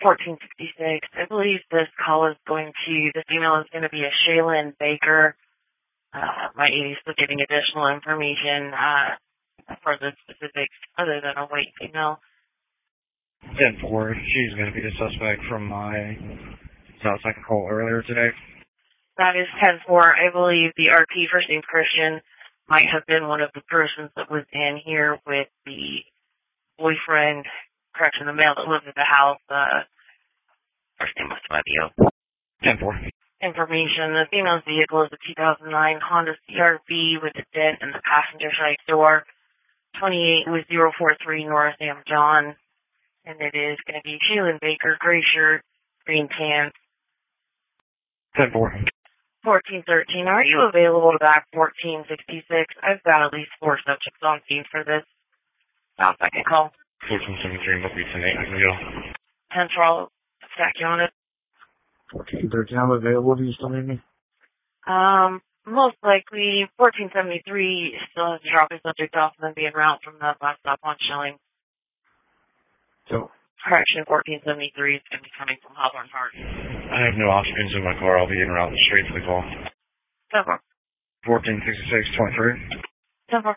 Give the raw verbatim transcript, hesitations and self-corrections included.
fourteen sixty-six. I believe this call is going to, this email is going to be a Shaylin Baker. Uh, my A D is still getting additional information uh, for the specifics other than a white female. ten four, she's going to be the suspect from my South second call earlier today. That is ten four. I believe the R P, first name Christian, might have been one of the persons that was in here with the boyfriend, correction, the male that lived at the house. Uh, first name must have been you. ten four. Information. The female's vehicle is a two thousand nine Honda C R V with a dent in the passenger side door. twenty-eight with zero four three North Am John. And it is going to be Shaylin Baker, gray shirt, green pants. ten four. fourteen thirteen. Are you available to back fourteen sixty-six? I've got at least four subjects on scene for this. South second call. fourteen seventy-three, will be ten eight. I can go. ten for all. Stack you on it. fourteen thirteen, I'm available. Do you still need me? Um, most likely, fourteen seventy-three still has to drop his subject off and then be en route from the bus stop on Schilling. So, correction, fourteen seventy-three is going to be coming from Hawthorne Park. I have no occupants in my car. I'll be en route straight to the call. ten four. fourteen sixty-six, twenty-three. ten four.